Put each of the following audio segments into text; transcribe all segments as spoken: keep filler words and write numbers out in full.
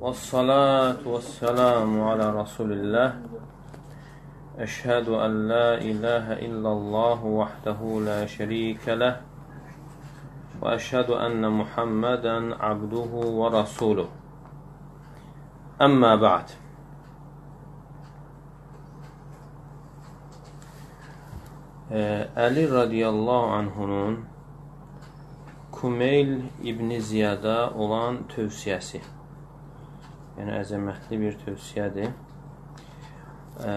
والصلاة والسلام على رسول الله أشهد أن لا إله إلا الله وحده لا شريك له وأشهد أن محمدا عبده ورسوله أما بعد. Əli radiyallahu anhunun Kumeyl İbn Ziyada olan tövsiyəsi, yəni əzəmətli bir tövsiyədir. Ə,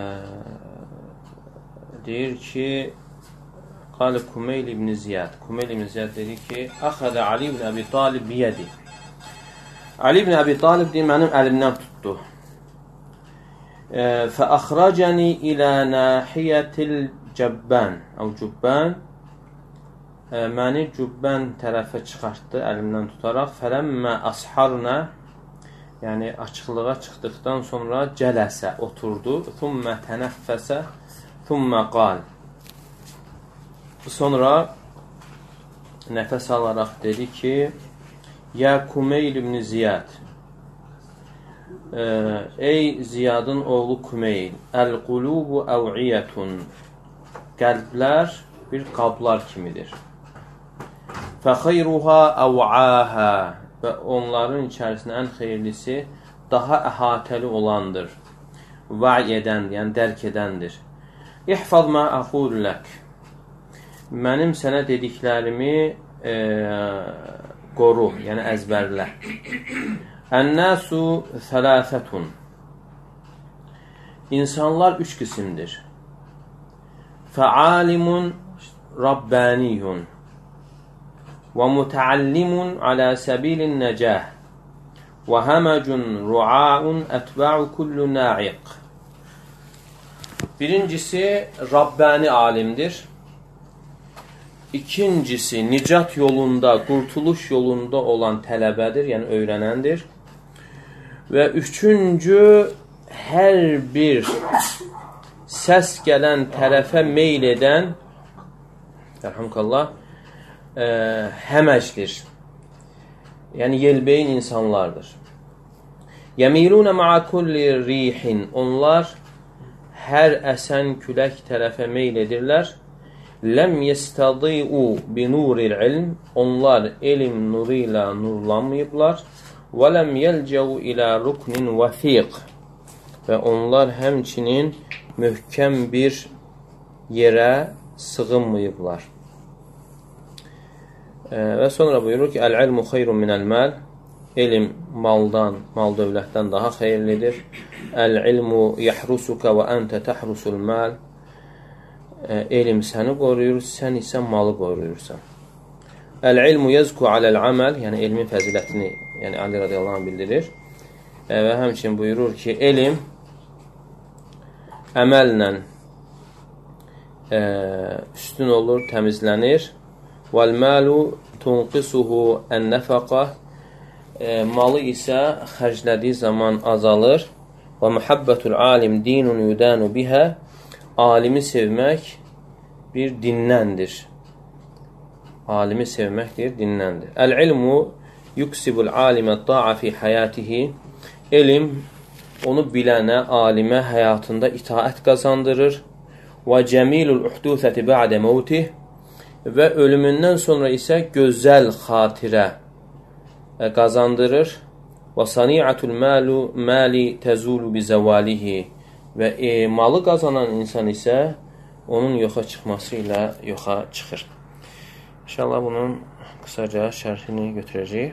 deyir ki, Qal Kumeyl İbn Ziyad, Kumeyl İbn Ziyad dedi ki, Əxədə Ali ibn Əbi Talib biyədi. Ali ibn Əbi Talib deyir, mənim əlimdən tutdu. Fəəxrəcəni ilə nəhiyyətil cəbbən, əv cübbən, məni cübbən tərəfə çıxartdı əlimdən tutaraq. Fələmmə əsharnə, yəni açıqlığa çıxdıqdan sonra cələsə, oturdu. Thumma tənəffəsə, thumma qal. Sonra nəfəs alaraq dedi ki, Yə Kumeyl ibn Ziyad, ey Ziyadın oğlu Kumeyl, əl-qulubu əv'iyyətun, qəlblər bir qablar kimidir. Fəxeyruha əv'ahə, və onların içərisində ən xeyirlisi daha əhatəli olandır. Vəy edən, yəni dərk edəndir. İhfaz mə əxullək, mənim sənə dediklərimi e, qoru, yəni əzbərlə. Ən-nəsu thələthətun, İnsanlar üç qismdir. Fəalimun rabbaniyun və mütəallimun alə səbilin nəcəh və həməcun ru'aun ətbə'u kullu na'iq. Birincisi Rabbani alimdir. İkincisi nicat yolunda, qurtuluş yolunda olan tələbədir, yəni öyrənəndir. Və üçüncü hər bir səs gələn tərəfə meyl edən, Əlhamdülillah, ə, həməcdir. Yəni, yelbeyin insanlardır. Yəmilunə ma'a kulli rihin, onlar hər əsən külək tərəfə meyl edirlər. Ləm yəstədi'u binuril ilm, onlar elm nuru ilə nurlanmayıblar. Və ləm yəlcəu ilə ruknin vəfiq, və onlar həmçinin möhkəm bir yerə sığınmayıblar. E, və sonra buyurur ki, Əl-ilmu xeyrun minəl-məl, elm maldan, mal dövlətdən daha xeyirlidir. Əl-ilmu yəhrusuka və əntə təhrusul-məl, e, elm səni qoruyur, sən isə malı qoruyursan. Əl-ilmu yəzku aləl-əməl, yəni elmin fəzilətini, yəni Ali radiyallahu anh bildirir. E, və həmçin buyurur ki, elm əməllə e, üstün olur, təmizlənir. Vəl-məlu tunqisuhu ən-nəfəqə, e, malı isə xərclədiyi zaman azalır. Və muhabbətul alim dinun yudanu bihə, alimi sevmək bir dinləndir. Alimi sevməkdir, dinləndir. Əl-ilmu yuksibul alimə ta'a fi həyatihi, elm onu bilənə, alimə həyatında itaət qazandırır. Və cəmilul uhdusəti bə'də məvtih, və ölümündən sonra isə gözəl xatirə qazandırır. Və sani'atul malu mali təzulu bizəvalihi, və e, malı qazanan insan isə onun yoxa çıxması ilə yoxa çıxır. İnşallah bunun qısaca şərhini götürəcəyik.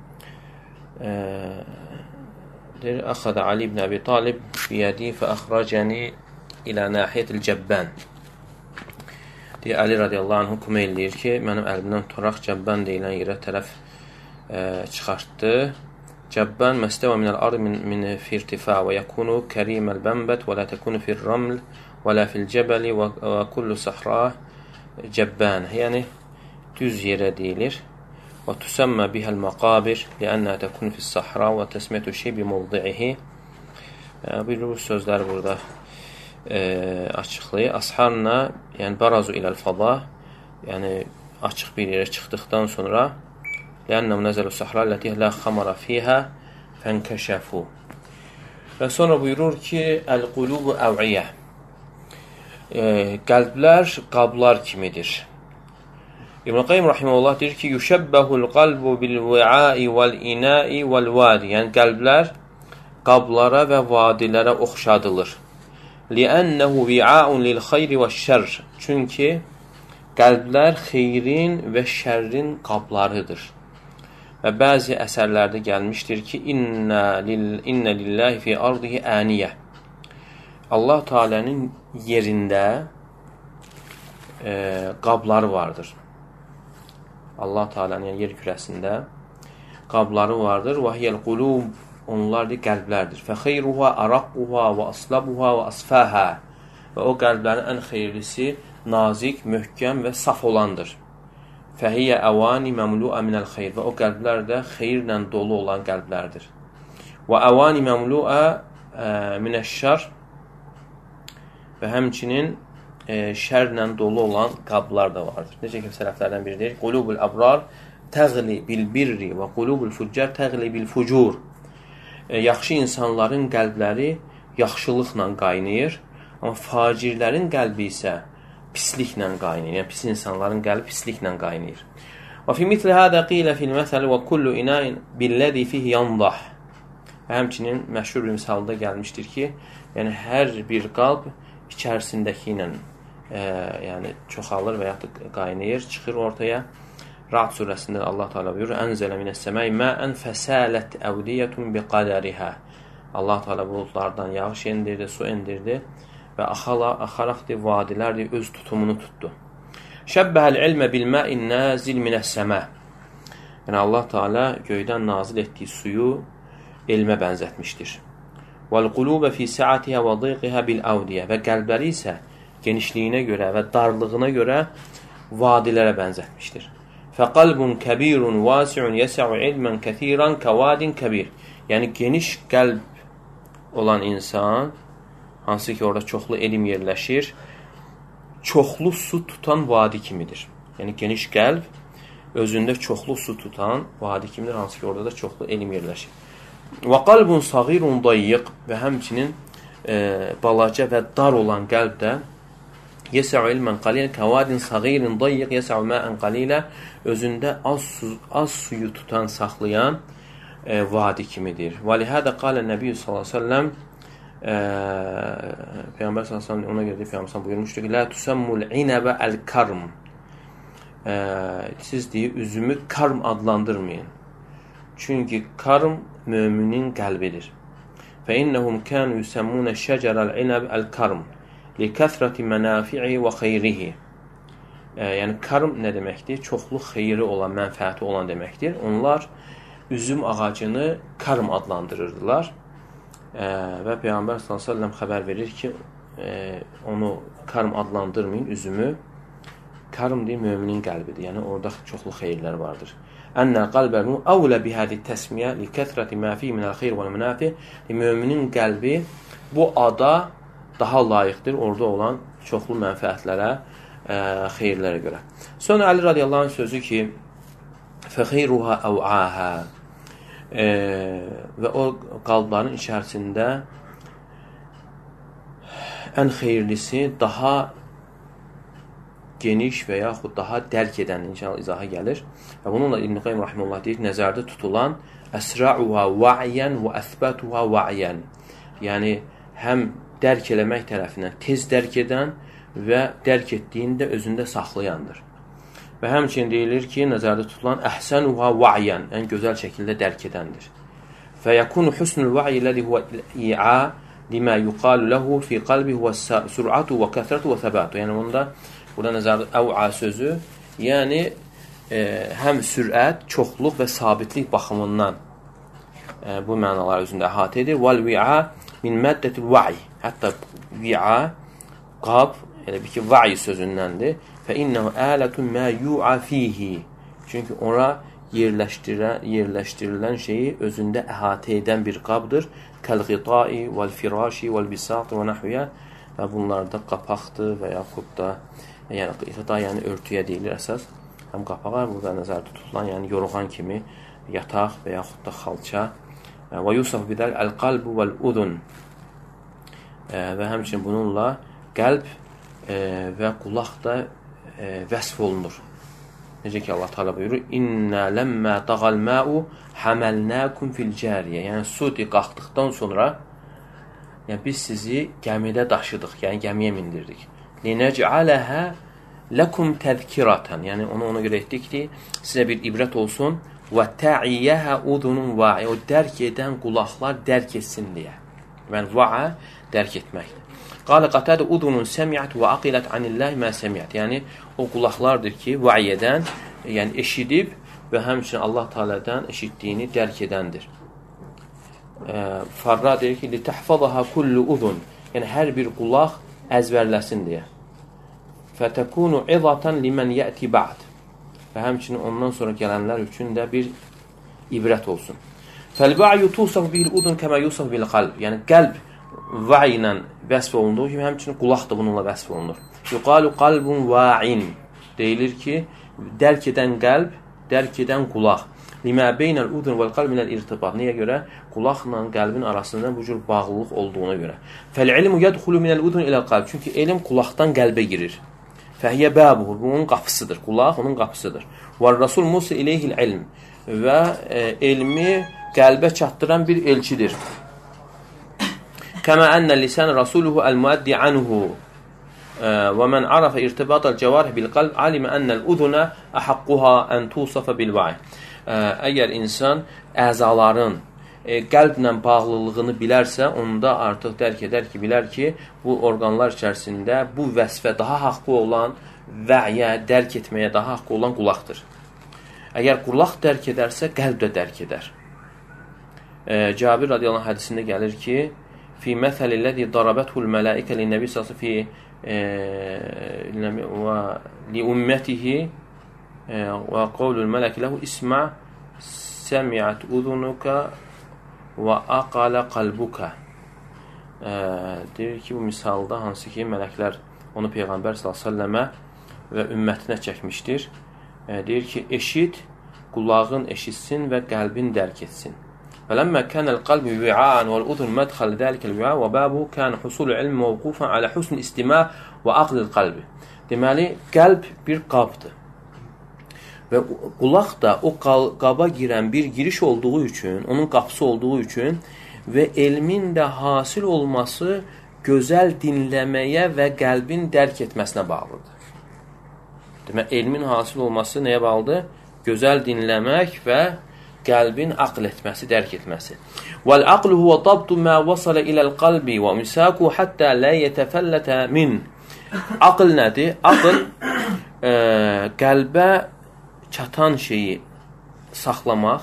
Deyir, Əxədə Ali ibn Əbi Talib biyədi fəəxrəcəni ilə nəhiyyətil cəbbən. Deyir, Əli radiyallahu anh Kumeyl deyir ki, mənim əlimdən tutaraq cəbbən deyilən yerə tərəf e, çıxartdı. Cəbbən məstəvə minəl arı min, min firtifa və yəkunu kəriməl bənbət və lə təkunu fir raml və lə fil cəbəli və, və kullu səhra cəbbən. Yəni, düz yerə deyilir. Və tüsəmmə bihəl məqabir ləənnə təkunu fil səhra və təsmiyyətü şey bi mövdi'ihi. Bu sözlər burada E, açıqlayır. Asharna, yəni barazu iləl fada, yəni açıq bir yerə çıxdıqdan sonra لأنه نزل الصحراء التي لا خمر فيها fənkəşəfu. Və sonra buyurur ki, əl-qulubu əv'iyyə. E, qəlblər qablar kimidir. İbn Qayyim rahimehullah deyir ki, yuşəbbəhul qalbu bil-vi'ai vəl-inai vəl-vadi. Yəni qəlblər qablara və vadilərə oxşadılır. Li'annahu vi'aun lil-xeyri və-şərr. Çünki qəlblər xeyrin və şərrin qablarıdır. Və bəzi əsərlərdə gəlmişdir ki, inna lil inna lillahi fi ardihi aniyə. Allah Teala'nın yerində e, qabları vardır. Allah Teala'nın yəni yer kürəsində qabları vardır. Və hiyəl qulub, onlar da qəlblərdir. Fə xeyruha araqquha və aslabuha və asfaha. Və o qəlblərin ən xeyirlisi nazik, möhkəm və saf olandır. Fəhiyyə əvani məmlu'a minəl xeyr. Və o qəlblər də xeyirlə dolu olan qəlblərdir. Və əvani məmlu'a minəşşər. Və həmçinin e, şərlə dolu olan qablar da vardır. Necə ki, sələflərdən biri deyir, qulubul abrar təğli bil birri və qulubul fuccar təğli bil fucur. E, yaxşı insanların qəlbləri yaxşılıqla qaynayır, amma facirlərin qəlbi isə pisliklə qaynayır. Yəni, pis insanların qəlbi pisliklə qaynayır. Və fi mitli hədə qilə fil məsəli və kullu inain billəzi fihi yandah. Və həmçinin məşhur bir misalda gəlmişdir ki, yəni hər bir qalb içərisindəki ilə e, yəni çoxalır və ya qaynayır, çıxır ortaya. Ra'd surəsində Allah Teala buyurur: "Ənzələ minəs-səmai ma'an fəsalət əvdiyətun biqadariha." Allah Teala buludlardan yağış endirdi, su endirdi və axala axaraqdı vadilərdi öz tutumunu tutdu. Şəbbəhəl ilmə bil ma'in nazil minəs-səma. Yəni Allah Teala göydən nazil etdiyi suyu elmə bənzətmişdir. Vəl-qulubə fi sə'atiha və dıqihə bil-əvdiyə. Və qəlbləri isə genişliyinə görə və darlığına görə vadilərə bənzətmişdir. Fəqalbun kəbirun vasi'un yəsə'u ilmən kəthirən kəvadin kəbir. Yəni geniş qəlb olan insan, hansı ki orada çoxlu elm yerləşir, çoxlu su tutan vadi kimidir. Yəni geniş qəlb özündə çoxlu su tutan vadi kimidir, hansı ki orada da çoxlu elm yerləşir. Və qalbun sağirun dayyiq. Və həmçinin e, balaca və dar olan qəlb də yəsə'u ilmən qalil kəvadin sağirin dayyiq yəsə'u ma'ən qalilə, özündə az, su, az suyu tutan, saxlayan e, vadi kimidir. Və lihədə qalə Nəbiyyü sallallahu aleyhi ve sellem e, Peyğəmbər sallallahu aleyhi ve sellem ona görə də Peyğəmbər buyurmuşdur ki, la tusammul inəbə əl-karm. E, siz deyir, üzümü karm adlandırmayın. Çünki karm müminin qəlbidir. فَإِنَّهُمْ كَانُوا يُسَمُّونَ الشَّجَرَ الْعِنَبِ الْكَرْمِ لِكَثْرَةِ مَنَافِعِ وَخَيْرِهِ. Yəni, karm nə deməkdir? Çoxlu xeyri olan, mənfəəti olan deməkdir. Onlar üzüm ağacını karm adlandırırdılar. E, və Peyğəmbər sallallahu əleyhi və səlləm xəbər verir ki, e, onu karm adlandırmayın, üzümü. Karm deyil, müminin qəlbidir. Yəni, orada çoxlu xeyirlər vardır. Ənə qalbənu əvlə bihədi təsmiyə li kəthrəti mə fi minəl xeyr vəl mənafi. Müminin qəlbi bu ada daha layiqdir orada olan çoxlu mənfəətlərə, ə, xeyirlərə görə. Sonra Əli radiyallahu anh sözü ki, fəxeyruha əv'ahə, və o qalbların içərisində ən xeyirlisi daha geniş və yaxud daha dərk edən inşallah izaha gəlir. Və bununla İbn Qayyim rahimehullah deyir, nəzərdə tutulan əsra'uha va'yan və əthbətuha va'yan. Yəni, həm dərk eləmək tərəfindən tez dərk edən və dərk etdiyində özündə saxlayandır. Və həmçinin deyilir ki, nəzərdə tutulan əhsənuha va'yan, ən gözəl şəkildə dərk edəndir. Fəyəkunu husnul va'yi ləzi huvə i'ə limə yuqalu ləhu fi qalbi huvə sür'atu və kəthrətu və thəbatu. Yəni, onda burada nəzərdə əv'a sözü, yəni e, həm sürət, çoxluq və sabitlik baxımından e, bu mənalar özündə əhatə edir. Vəl-vi'a min məddətil va'i. Hətta vi'a, qab, elə bir ki, va'i sözündəndir. Fə-innəhu ələtun mə yu'a fihi. Çünki ona yerləşdirilən, yerləşdirilən şeyi özündə əhatə edən bir qabdır. Kəl-qitai, vəl-firaşi, vəl-bisat və nəhviyyə. Və bunlarda qapaqdır və yaxud da yəni, qitai, yəni örtüyə deyilir əsas. Həm qapağa burada nəzərdə tutulan, yəni yorğan kimi yataq və yaxud da xalça Və yusaf bidəl əl-qalbu vəl-udun. Və həmçinin bununla qəlb və qulaq da vəsf olunur. Necə ki, Allah Teala buyurur, İnnə ləmmə dağal mə'u həməlnəkum fil cəriyə. Yəni, su qalxdıqdan sonra yəni, biz sizi gəmidə daşıdıq, yəni gəmiyə mindirdik. Linəc'aləhə ləkum təzkiratan. Yəni, onu ona görə etdik ki, sizə bir ibrət olsun. Və tə'iyyəhə udunun va'i. O, dərk edən qulaqlar dərk etsin deyə. Yəni, va'a dərk etməkdir. Qalə qatədə udunun səmiyyət və aqilət anilləhi mə səmiyyət. Yəni, o qulaqlardır ki, va'i edən, yəni eşidib və həmçinin Allah Teala'dan eşitdiyini dərk edəndir. Farra deyir ki, litəhfadaha kullu udun. Yəni, hər bir qulaq əzvərləsin deyə. Fətəkunu izatan limən yəti ba'd. Və həmçinin ondan sonra gələnlər üçün də bir ibrət olsun. Fəl-va'yu tusaf bil udun kəmə yusaf bil qalb. Yəni, qəlb va'i ilə vəsf olunduğu kimi, həmçinin qulaq da bununla vəsf olunur. Yuqalu qalbun va'in. Deyilir ki, dərk edən qəlb, dərk edən qulaq. Limə beynəl udun vəl qalb minəl irtibat. Niyə görə? Qulaqla qəlbin arasında bu cür bağlılıq olduğuna görə. Fəl-ilmu yədxulu minəl udun iləl qalb. Çünki elm qulaqdan qəlbə girir. Fəhiyyə bəbuhu, bu onun qapısıdır. Qulaq onun qapısıdır. Və Rasul Musa ileyhil ilm. Və e, elmi qəlbə çatdıran bir elçidir. Kəmə ənə lisən rasuluhu əl-müəddi anhu. Və mən arafə irtibatal cəvarih bil qalb, alimə ənəl uduna əhəqquha ən tusafa bil va'i. Əgər insan əzaların E, qəlblə bağlılığını bilərsə, onda artıq dərk edər ki, bilər ki, bu orqanlar içərisində bu vəsfə daha haqqı olan vəyə, dərk etməyə daha haqqı olan qulaqdır. Əgər qulaq dərk edərsə, qəlb də dərk edər. E, Cabir radiyallahu anh hədisində gəlir ki, fi məsəlilləzi darabethul mələikə li-nəbi sallallahu fi və li ümmətihi və qavlul mələk ləhu isma səmiət udunuka və aqalə qalbuka. E, deyir ki, bu misalda hansı ki, mələklər onu Peyğəmbər sallallahu əleyhi və səlləmə və ümmətinə çəkmişdir. E, deyir ki, eşit, qulağın eşitsin və qəlbin dərk etsin. Fələmmə kənəl qalbi vi'an vəl-udun mədxəl dəlikəl vi'a və bəbu kən husul ilm mövqufən alə husn istima və aqlil qalbi. Deməli, qəlb bir qabdır. Və qulaq da o qaba girən bir giriş olduğu üçün, onun qapısı olduğu üçün və elmin də hasil olması gözəl dinləməyə və qəlbin dərk etməsinə bağlıdır. Demək, elmin hasil olması nəyə bağlıdır? Gözəl dinləmək və qəlbin aql etməsi, dərk etməsi. Vəl-aqlu huvə dabtu mə vasala iləl qalbi və misaku hattə lə yətəfəllətə min. Aql nədir? Aql e, qəlbə çatan şeyi saxlamaq,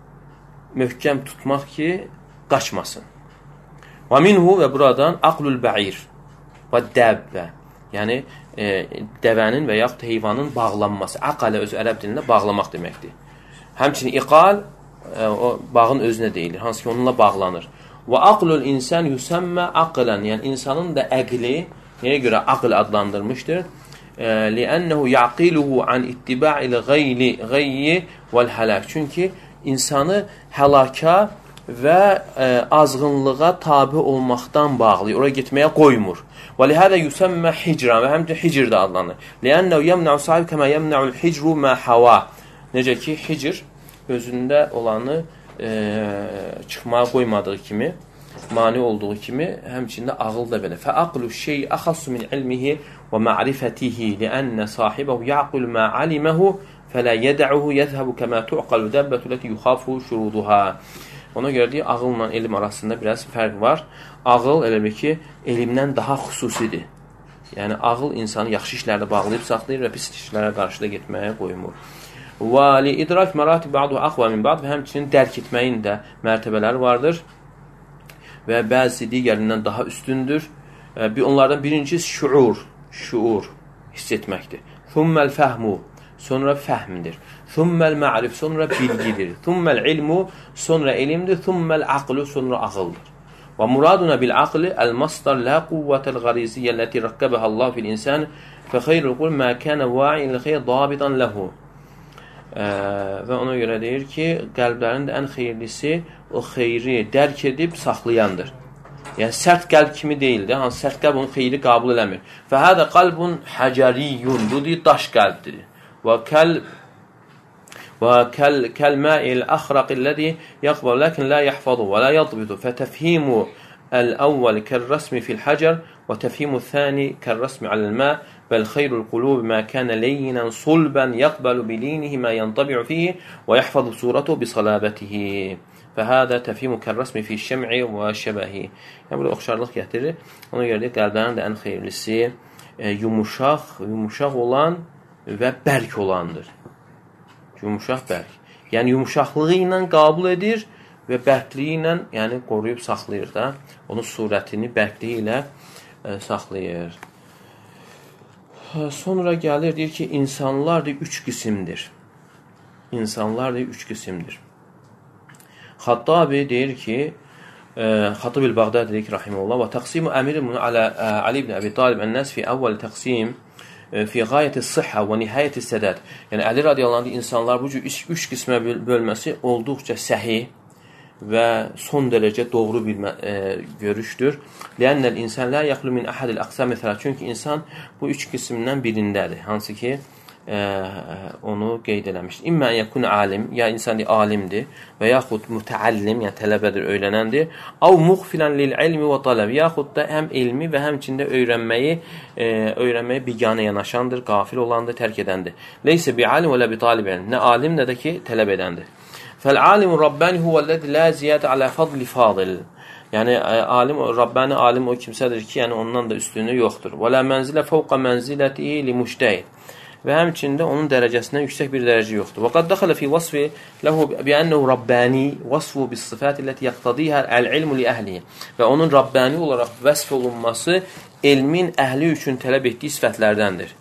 möhkəm tutmaq ki, qaçmasın. Və minhu və buradan aqlul bə'ir və dəbbə. Yəni, e, dəvənin və yaxud heyvanın bağlanması. Aqalə öz ərəb dilində bağlamaq deməkdir. Həmçinin iqal, e, o bağın özünə deyilir, hansı ki, onunla bağlanır. Və aqlul insan yüsəmmə aqlən, yəni insanın da əqli, nəyə görə aql adlandırmışdır? لأنه يعقله عن اتباع الغي غي والهلاك. Çünki insanı həlaka və e, azğınlığa tabi olmaqdan bağlayır. Oraya getməyə qoymur. وَلِهَذَا يُسَمَّ حِجْرًا və həmçə hicr də adlanır. لأنه يمنع صاحب كما يمنع الحجر ما حوا. Necə ki, hicr özündə olanı e, çıxmağa qoymadığı kimi, mani olduğu kimi, həmçində ağıl da belə. فَأَقْلُ الشَّيْءِ أَخَصُ مِنْ عِلْمِهِ وَمَعْرِفَتِهِ لِأَنَّ صَاحِبَهُ يَعْقِلُ مَا عَلِمَهُ فَلَا يَدَعُهُ يَذْهَبُ كَمَا تُعْقَلُ دَبَّةُ الَّتِي يُخَافُ شُرُودُهَا. Ona görə deyək, ağılla elm arasında biraz fərq var. Ağıl elə bir ki, elmdən daha xüsusidir. Yəni, ağıl insanı yaxşı işlərdə bağlayıb saxlayır və pis işlərə qarşı da getməyə qoymur. Və li-idrak məratib ba'du aqva min ba'd və həmçinin dərk etməyin də mərtəbələri vardır və bəzi digərindən daha üstündür. Onlardan birincisi şuur, şuur, hiss etməkdir. Thumməl fəhmu, sonra fəhmdir. Thumməl ma'rif, sonra bilgidir. Thumməl ilmu, sonra ilimdir. Thumməl aqlu, sonra ağıldır. Və muraduna bil aqli el-masdar la quvvətəl qariziyyə ləti rəqqəbəhə Allah fil insan fə xeyrul qul mə kənə va'i'il xeyr dabitan ləhu. E, və ona görə deyir ki, qəlblərin də ən xeyirlisi o xeyri dərk edib saxlayandır. Yəni, sərt qəlb kimi deyildir. Hansı sərt qəlb onun xeyri qabul eləmir. Fəhədə qalbun həcəriyyun. Bu deyir, daş qəlbdir. Və kəl və kəl-mə'il əxraqilləzi yəqbal, ləkin lə yəhfadu və lə yadbitu. Fətəfhimu əl-əvvəl kər-rəsmi fil-həcər və təfhimu thəni kər-rəsmi aləl-mə bəl xeyrul qulub mə kənə leyyinən sulbən yəqbəlu bilinihi mə yəntabi'u fihi və yəhfadu suratu bisalabətihi. Fəhədə təfhimu kər-rəsmi fi-şəm'i və şəbəhi. Yəni, burada oxşarlıq gətirir. Ona görə deyir, qəlblərin də ən xeyirlisi e, yumuşaq, yumuşaq olan və bərk olandır. Yumuşaq bərk. Yəni, yumuşaqlığı ilə qəbul edir və bərkliyi ilə, yəni, qoruyub saxlayır da. Onun surətini bərkliyi ilə e, saxlayır. Sonra gəlir, deyir ki, insanlar deyir, üç qisimdir. İnsanlar deyir, üç qisimdir. Xattabi deyir ki, Xatib el-Bağdadi deyir ki, rahimullah, və təqsimu əmirin alə Ali ibn Əbi Talib ən-nəs fi əvvəl təqsim fi qayəti sıhhə və nihayəti sədəd. Yəni, Əli radiyallahu anh, insanlar bu cür üç, üç qismə bölməsi olduqca səhi və son dərəcə doğru bir e, görüşdür. Lənnəl insan lə yəxlu min əhədil əqsam məsələ. Çünki insan bu üç qismdən birindədir. Hansı ki, e, onu qeyd eləmişdir. İmmə yəkun alim, ya insan alimdir və yaxud mütəallim, yəni tələbədir, öyrənəndir. Av muğfilən lil ilmi və tələb, yaxud da həm elmi və həmçində öyrənməyi, e, öyrənməyi biganə yanaşandır, qafil olandır, tərk edəndir. Leysə bi alim və lə bi talibən, nə alim, nə də ki, tələb edəndir. Fəl-alimu Rabbani huvəl-ləzi lə ziyadə alə fadli fadil. Yəni, alim, Rabbani alim o kimsədir ki, yəni ondan da üstünlüyü yoxdur. Və lə mənzilə fəvqa mənziləti li müştəhid. Və həmçində onun dərəcəsindən yüksək bir dərəcə yoxdur. Və qad dəxələ fi vasfi ləhu bi'ənəhu Rabbani vasfu bis-sifəti ləti yəqtadiyhə əl-ilmu li əhlihi. Və onun Rabbani olaraq vəsf olunması elmin əhli üçün tələb etdiyi sifətlərdəndir.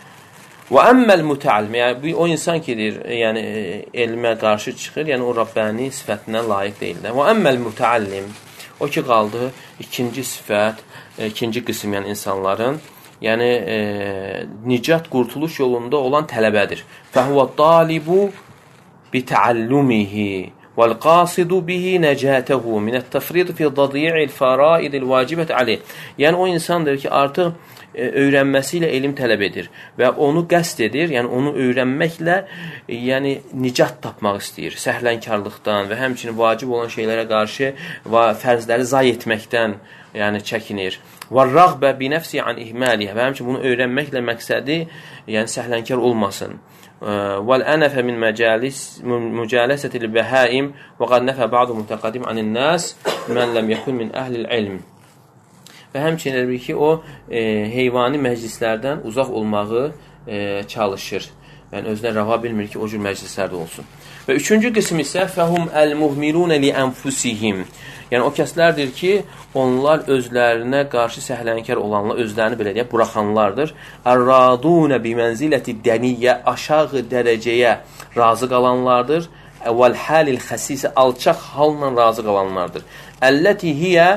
Və əmməl mütəallim, yəni o insan ki, deyir, yəni elmə qarşı çıxır, yəni o Rabbani sifətindən layiq deyildir. Və əmməl mütəallim, o ki, qaldı ikinci sifət, ikinci qism, yəni insanların, yəni e, nicat, qurtuluş yolunda olan tələbədir. Fəhvə talibu bi təallumihi vəl-qasidu bihi nəcətəhu minət-təfrid fi dadi'il faraidil vacibət aleyh. Yəni o insandır ki, artıq öyrənməsi ilə elm tələb edir və onu qəsd edir, yəni onu öyrənməklə yəni nicat tapmaq istəyir, səhlənkarlıqdan və həmçinin vacib olan şeylərə qarşı və fərzləri zay etməkdən yəni çəkinir. وَالرَّغْبَ بِنَفْسِ عَنْ إِهْمَالِهَا və həmçinin bunu öyrənməklə məqsədi yəni səhlənkar olmasın. وَالْأَنَفَ مِنْ مُجَالَسَةِ الْبَهَائِمِ وَقَدْ نَفَى بَعْضُ مُتَقَدِمْ عَنِ النَّاسِ مَنْ لَمْ يَكُنْ مِنْ أَهْلِ الْعِلْمِ. Və həmçinin ki, o e, heyvani məclislərdən uzaq olmağı e, çalışır. Yəni, özünə rəva bilmir ki, o cür məclislərdə olsun. Və üçüncü qism isə fəhum əl-muhmirunə li ənfusihim. Yəni, o kəslərdir ki, onlar özlərinə qarşı səhlənkar olanlar, özlərini belə deyək, buraxanlardır. Ər-radunə bimənziləti dəniyyə, aşağı dərəcəyə razı qalanlardır. Vəl-həlil xəsisə, alçaq halla razı qalanlardır. Əlləti hiyə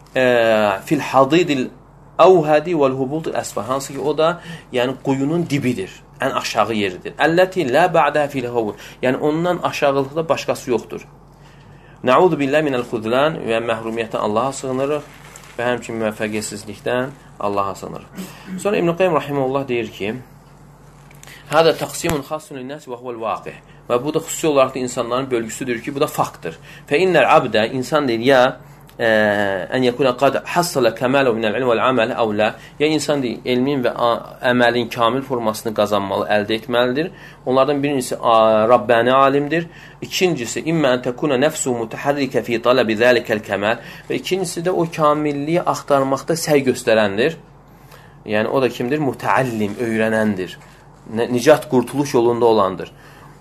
fil hadidil əvhədi vəl-hubudil əsfə. Hansı ki, o da yəni quyunun dibidir, ən aşağı yeridir. Əlləti lə bə'də fil havur. Yəni, ondan aşağılıqda başqası yoxdur. Nəudu billah minəl-xudlan və məhrumiyyətdən Allaha sığınırıq və həmçin müvəffəqiyyətsizlikdən Allaha sığınırıq. Sonra İbn-i Qayyim rahimehullah deyir ki, hədə təqsimun xasun lin-nəs və huvəl-vaqih. Və bu da xüsusi olaraq da insanların bölgüsüdür ki, bu da faktdır. Fə innəl abdə, insan deyir, ya ən yəkuna qad hassala kəmələ minəl-ilm vəl-əməl əvlə. Ya insan deyil, elmin və əməlin kamil formasını qazanmalı, əldə etməlidir. Onlardan birincisi Rabbani alimdir. İkincisi, immə ən təkuna nəfsu mütəhərrikə fi tələbi zəlikəl kəməl. Və ikincisi də o kamilliyi axtarmaqda səy göstərəndir. Yəni, o da kimdir? Mütəallim, öyrənəndir. Nicat, qurtuluş yolunda olandır.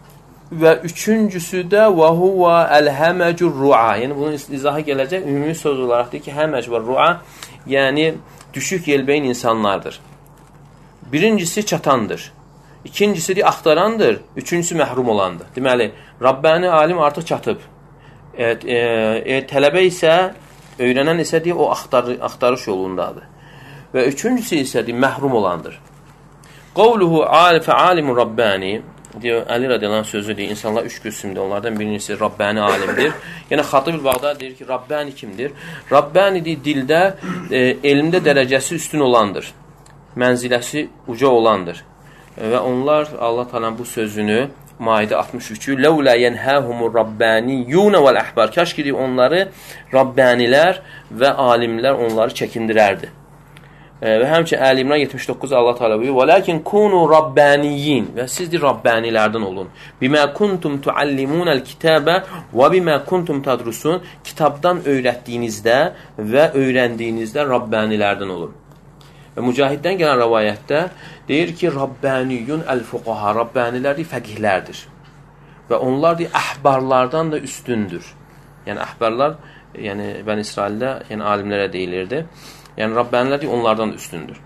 Və üçüncüsü də və huvə əl-həməcur ru'a. Yəni, bunun izahı gələcək. Ümumi söz olaraq deyir ki, həməc və ru'a, yəni düşük yelbəyin insanlardır. Birincisi çatandır. İkincisi de axtarandır. Üçüncüsü məhrum olandır. Deməli, Rabbani alim artıq çatıb. Evet, e, e, tələbə isə, öyrənən isə deyə, o axtar, axtarış yolundadır. Və üçüncüsü isə deyə, məhrum olandır. Qavluhu fəalimun Rabbani diyor, Əli radiyallahu anh sözü deyir, insanlar üç qismdir, onlardan birincisi Rabbani alimdir. Yəni Xatib-ül-Bağdadi deyir ki, Rabbani kimdir? Rabbani deyir, dildə, e, elmdə dərəcəsi üstün olandır, mənziləsi uca olandır. Və onlar Allah Taala'nın bu sözünü Maidə altmış üçü Ləulə yənhəhumur rabbaniyyun vəl-əhbar. Kaş ki onları Rabbənilər və alimlər onları çəkindirərdi. E, və həmçə Əli İmran yetmiş doqquz Allah Teala buyurur: "Və lakin kunu rabbaniyyin." Və siz də Rabbanilərdən olun. "Bima kuntum tuallimunal kitaba və bima kuntum tadrusun." Kitabdan öyrətdiyinizdə və öyrəndiyinizdə Rabbanilərdən olun. Və Mücahiddən gələn rivayətdə deyir ki, Rabbaniyyun əl-fuqaha, Rabbanilər fəqihlərdir. Və onlar deyir, əhbarlardan da üstündür. Yəni əhbarlar, yəni Bəni İsraildə, yəni alimlərə deyilirdi. Yəni Rabbanilər deyir, onlardan da üstündür.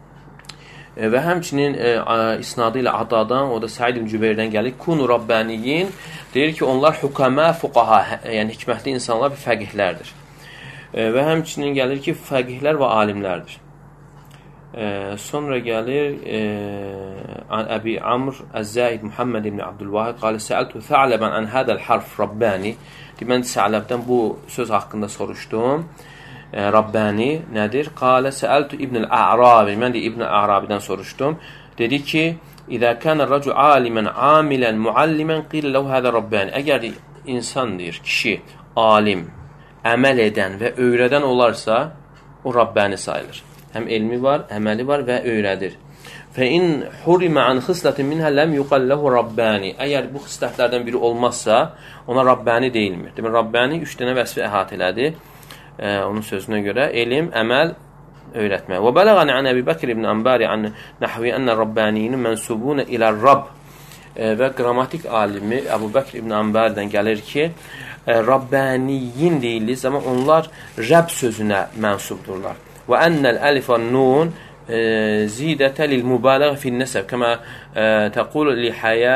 E, və həmçinin e, isnadı ilə Adadan, o da Said ibn Cübeyrdən gəlir. Kunu Rabbaniyyin, deyir ki, onlar hukama, fuqaha, yəni hikmətli insanlar və fəqihlərdir. E, və həmçinin gəlir ki, fəqihlər və alimlərdir. Ee, sonra gəlir e, Əbi Amr Əz-Zəid Muhammed ibn Abdülvahid qalə səəltu tha'ləbən ən hədəl harf Rabbani. Mən Sə'ləbdən bu söz haqqında soruşdum. E, Rabbani nədir? Qalə səəltu İbn-i A'rabi. Mən də İbn-i A'rabidən soruşdum. Dedi ki, İzə kənə rəcu alimən, amilən, muallimən qilə ləhu hədə Rabbani. Əgər insan deyir, kişi, alim, əməl edən və öyrədən olarsa, o Rabbani sayılır. Həm elmi var, əməli var və öyrədir. Fə in hurimə an xislətin minhə ləm yuqalləhu Rabbani. Əgər bu xislətlərdən biri olmazsa, ona Rabbani deyilmir. Demək, Rabbani üç dənə vəsfi əhatə elədi. Ee, onun sözünə görə elm, əməl, öyrətmək. Və bələğəni an Əbi Bəkir ibn Ambari an nəhvi ənə Rabbaniyinin mənsubunə ilə Rabb. Ee, və qrammatik alimi Əbu Bəkir ibn Ambaridən gəlir ki, e, Rabbaniyin deyilir zaman onlar Rəbb sözünə mənsubdurlar. Və ennəl əlif və nun zidətə lil-mübələğ fin-nəsəb kəmə təqul li-həyə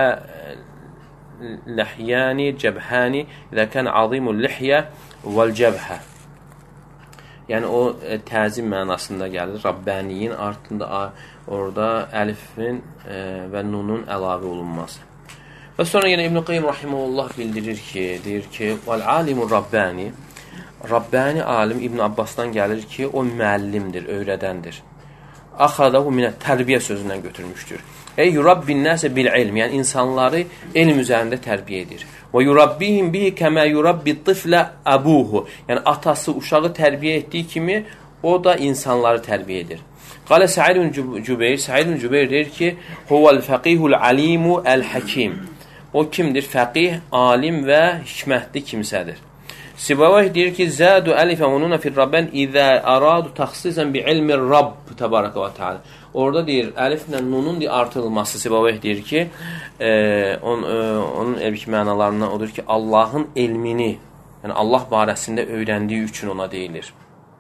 ləhyəni cəbhəni ilə kən azimul-lihyə vəl-cəbhə. Yəni o təzim mənasında gəlir. Rabbaniyin artındə orada əlifin və nunun əlavə olunması. Və sonra yenə İbn-i Qayyim rahimehullah bildirir ki, deyir ki, vəl-alimur Rabbani, Rabbani alim İbn Abbasdan gəlir ki, o müəllimdir, öyrədəndir. Axadahu minə tərbiyə sözündən götürmüşdür. Ey yurabbin nəsə bil ilm, yəni insanları elm üzərində tərbiyə edir. Və yurabbihim bihi kəmə yurabbi tiflə əbuhu, yəni atası uşağı tərbiyə etdiyi kimi, o da insanları tərbiyə edir. Qalə Səid ibn Cübeyr, Səid ibn Cübeyr deyir ki, huvəl fəqihul alimu əl-həkim. O kimdir? Fəqih, alim və hikmətli kimsədir. Sibavəh deyir ki, zədu əlifə ununa fir Rabban izə aradu təxsisən bi ilmi Rabb təbarəkə və teala. Orada deyir, əliflə nunun deyir, artırılması. Sibavəh deyir ki, e, on, e, onun elbiki mənalarından odur ki, Allahın elmini, yəni Allah barəsində öyrəndiyi üçün ona deyilir.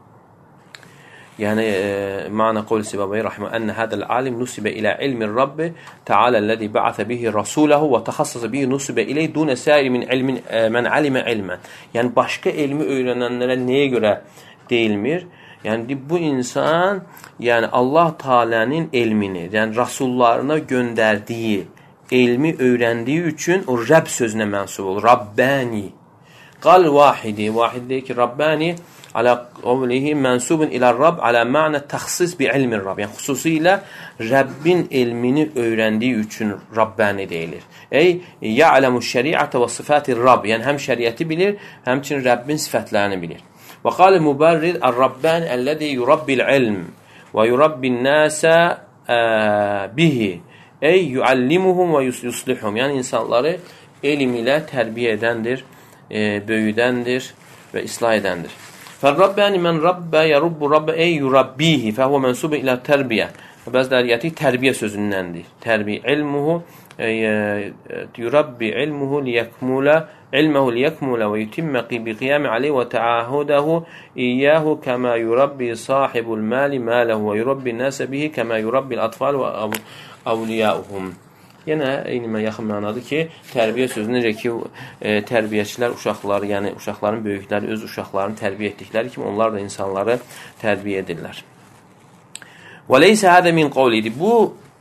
Yəni, e, məna qol Sibavəh rəhmə ənə hədəl alim nusibə ilə ilmi Rabbi Teala ləzi bə'asə bihi rasuləhu və təxassəsə bihi nusibə ilə dunə səiri min ilmin e, mən alimə ilmən. Yəni, başqa elmi öyrənənlərə nəyə görə deyilmir? Yəni, bu insan, yəni Allah Teala'nın elmini, yəni rasullarına göndərdiyi elmi öyrəndiyi üçün o Rəbb sözünə mənsub olur. Rabbani. Qal vahidi. Vahid deyir ki, Rabbani alə qavlihi mənsubun ilə Rabb alə mə'nə təxsis bi ilmin Rabb. Yəni, xüsusilə Rəbbin elmini öyrəndiyi üçün Rabbani deyilir. Ey, ya'ləmu şəriətə və sıfəti Rabb. Yəni, həm şəriəti bilir, həmçinin Rəbbin sifətlərini bilir. Və qalə mübərrid ər-Rabbani əlləzi yurabbil ilm və yurabbil nəsə bihi. Ey, yuallimuhum və yuslihum. Yəni, insanları elm ilə tərbiyə edəndir, e, böyüdəndir və islah edəndir. Fər-Rabbani mən Rabbə yarubbu Rabbə ey yurabbihi fəhvə mənsubun ilə tərbiyə. Bəziləri gətir, tərbiyə sözündəndir. Tərbiyə ilmuhu yurabbi ilmuhu liyəkmulə ilməhu liyəkmulə və yutimməqi bi qiyami aleyh və təahudəhu iyyəhu kəmə yurabbi sahibul məli mələhu və yurabbi nəsə bihi kəmə yurabbi l-atfal və avliyəuhum. Yenə eyni yaxın mənadır ki, tərbiyə sözü necə ki, e, tərbiyəçilər uşaqları, yəni uşaqların böyükləri öz uşaqlarını tərbiyə etdikləri kimi onlar da insanları tərbiyə edirlər. Və leysə hədə min qavlidir. Bu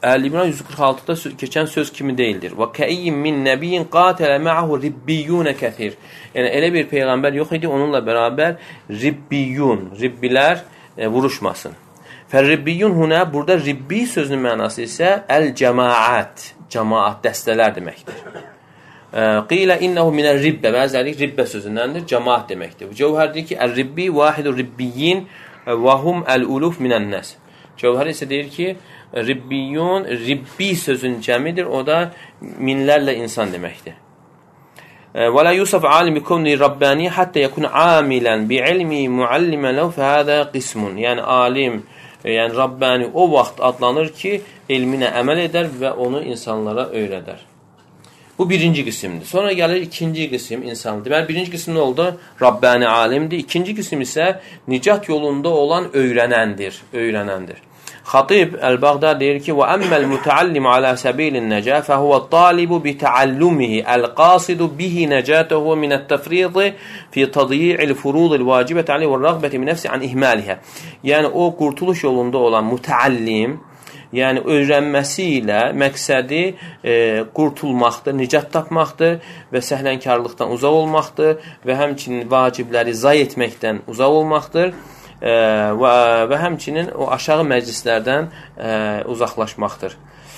Əl İmran yüz qırx altıda keçən söz kimi deyildir. Və kəiyyin min nəbiyyin qatələ mə'ahu ribbiyyunə kəthir. Yəni, elə bir peyğəmbər yox idi, onunla bərabər ribbiyyun, ribbilər e, vuruşmasın. Fərribbiyyun huna, burada ribbi sözünün mənası isə əl-cəmaat, cəmaat, dəstələr deməkdir. Qilə innəhu minər ribbə, bəzəlik ribbə sözündəndir, cəmaat deməkdir. Bu cəvhərdir ki, əl-ribbi vahidur ribbiyyin və hum əl-uluf minən-nəs. Cəvhər isə deyir ki, ribbiyyun, ribbi sözün cəmidir, o da minlərlə insan deməkdir. Və la yusaf alim bi kevni rabbani hatta yakun amilan bi ilmi mualliman lahu fa hada qismun. Yəni alim, yəni rabbani o vaxt adlanır ki, elminə əməl edər və onu insanlara öyrədər. Bu birinci qismdir. Sonra gəlir ikinci qism insan. Deməli, birinci qism nə oldu? Rabbani alimdir. İkinci qism isə nicat yolunda olan öyrənəndir. Öyrənəndir. Xatib Əl-Bağdad deyir ki, وَأَمَّا الْمُتَعَلِّمُ عَلَى سَبِيلِ النَّجَاةِ فَهُوَ الطَّالِبُ بِتَعَلُّمِهِ الْقَاصِدُ بِهِ نَجَاتَهُ مِنَ التَّفْرِيطِ فِي تَضْيِيعِ الْفُرُوضِ الْوَاجِبَةِ عَلَيْهِ وَالرَّغْبَةِ بِنَفْسِ عَنْ إِهْمَالِهَا. Yəni, o qurtuluş yolunda olan mütəallim, yəni öyrənməsi ilə məqsədi e, qurtulmaqdır, nicat tapmaqdır və səhlənkarlıqdan uzaq olmaqdır və həmçinin vacibləri zay etməkdən uzaq olmaqdır e, və, və həmçinin o aşağı məclislərdən e, uzaqlaşmaqdır.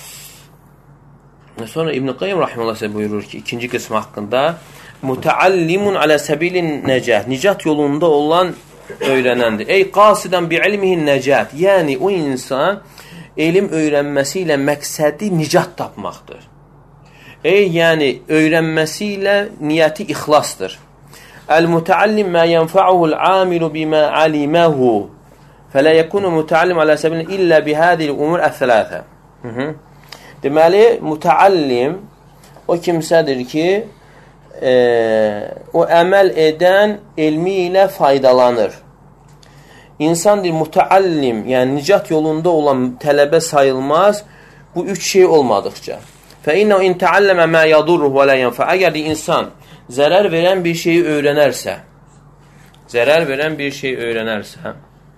Sonra İbn-i Qayyim rahimehullah buyurur ki, ikinci qism haqqında mütəallimun alə səbilin nəcət, nicat yolunda olan öyrənəndir. Ey qasidən bi ilmihin nəcət, yəni o insan elm öyrənməsi ilə məqsədi nicat tapmaqdır. Ey, yəni, öyrənməsi ilə niyyəti ixlasdır. Əl-mütəallim mə yənfəuhul amilu bimə aliməhu fələ yəkunu mütəallim alə səbilin illə bihədil umur əth-thələthə. Deməli, mütəallim o kimsədir ki, e, o əməl edən elmi ilə faydalanır. İnsandır mütəallim, yəni nicat yolunda olan tələbə sayılmaz bu üç şey olmadıqca. Fə innə in təalləmə mə yadurruh və lə yənfə. Əgər insan zərər verən bir şeyi öyrənərsə, zərər verən bir şeyi öyrənərsə,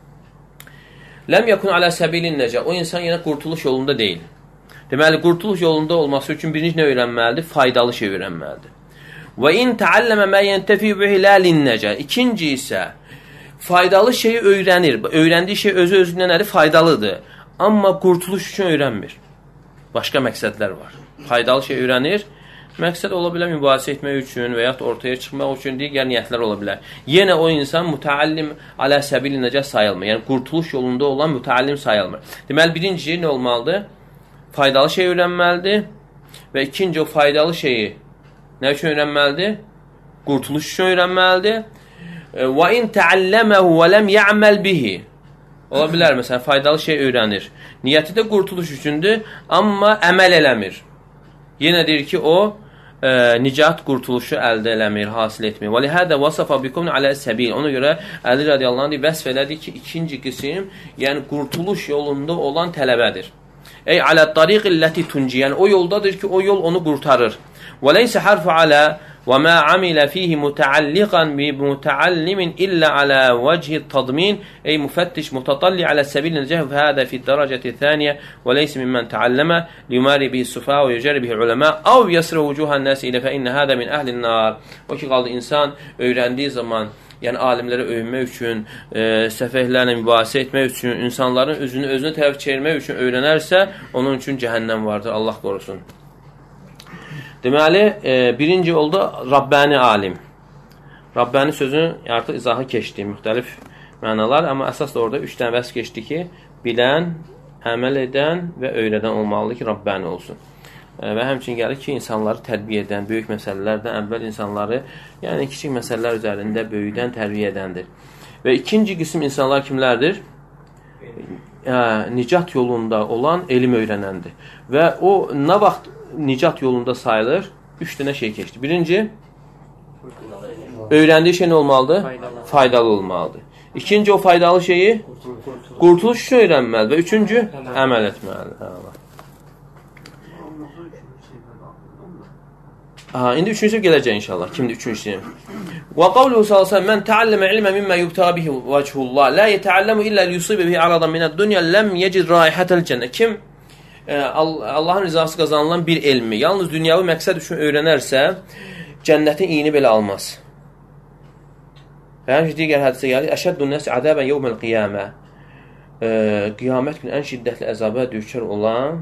ləm yəkun alə səbilin necə, o insan yenə qurtuluş yolunda deyil. Deməli, qurtuluş yolunda olması üçün birinci nə öyrənməlidir? Faydalı şey öyrənməlidir. Və in təalləmə mə yəntəfi bihi lə linnəcə. İkinci isə faydalı şeyi öyrənir. Öyrəndiyi şey özü özündən nədir? Faydalıdır. Amma qurtuluş üçün öyrənmir. Başqa məqsədlər var. Faydalı şey öyrənir. Məqsəd ola bilər mübahisə etmək üçün və yaxud ortaya çıxmaq üçün digər niyyətlər ola bilər. Yenə o insan mütəallim alə səbili necə sayılmır. Yəni qurtuluş yolunda olan mütəallim sayılmır. Deməli, birinci şey nə olmalıdır? Faydalı şey öyrənməlidir. Və ikinci o faydalı şeyi nə üçün öyrənməlidir? Qurtuluş üçün öyrənməlidir. Və in təalləməhu və ləm ya'məl bihi. Ola bilər, məsələn, faydalı şey öyrənir. Niyyəti də qurtuluş üçündür, amma əməl eləmir. Yenə deyir ki, o e, nicat qurtuluşu əldə eləmir, hasil etmir. Və lihədə vasafa bikum alə səbil. Ona görə Əli radiyallahu anh vəsf elədi ki, ikinci qism, yəni qurtuluş yolunda olan tələbədir. Ey alə tariqilləti tunci, yəni o yoldadır ki, o yol onu qurtarır. Və leysə harfu alə وَمَا عَمِلَ فِيهِ مُتَعَلِّقًا بِمُتَعَلِّمٍ إِلَّا عَلَى وَجْهِ التَّضْمِينِ أي مفتش متطلع على سبيل النجاح فهذا في الدرجة الثانية وليس ممن تعلم ليماري به السفهاء ويجري به العلماء أو يسر وجوه الناس إلى فإن هذا من أهل النار. O ki qaldı insan öyrəndiyi zaman, yəni alimləri övmək üçün, e, səfəhlərlə mübahisə etmək üçün, insanların özünü özünə tərəf çevirmək üçün öyrənərsə, onun üçün cəhənnəm vardır. Allah qorusun. Deməli, e, birinci oldu Rabbani alim. Rabbani sözünün artıq izahı keçdi, müxtəlif mənalar, amma əsas da orada üç dənə vəs keçdi ki, bilən, əməl edən və öyrədən olmalıdır ki, Rabbani olsun. E, və həmçinin gəlir ki, insanları tərbiyə edən, böyük məsələlərdən əvvəl insanları, yəni kiçik məsələlər üzərində böyüdən, tərbiyə edəndir. Və ikinci qism insanlar kimlərdir? E, nicat yolunda olan elm öyrənəndir. Və o, nə vaxt nicat yolunda sayılır? Üç dənə şey keçdi. Birinci, öyrəndiyi şey nə olmalıdır? Faydalı, faydalı olmalıdır. İkinci, o faydalı şeyi qurtuluş üçün öyrənməlidir. Və üçüncü, əməl etməlidir. Aha, indi üçüncü gələcək inşallah. Kimdir üçüncüsü? Və qavluhu sallallahu mən təalləmə ilmə mimmə yubtəğa bihi vəchullah la yetəalləmu illə liyusibe bihi aradan minəd dünya ləm yecid raihətəl cənnə. Kim Allahın rizası qazanılan bir elmi yalnız dünyavi məqsəd üçün öyrənərsə, cənnətin iyini belə almaz. Və həmçə digər hədisə gəlir, əşəddun nəs ədəbən yevməl qiyamə. Qiyamət günü ən şiddətli əzaba düşər olan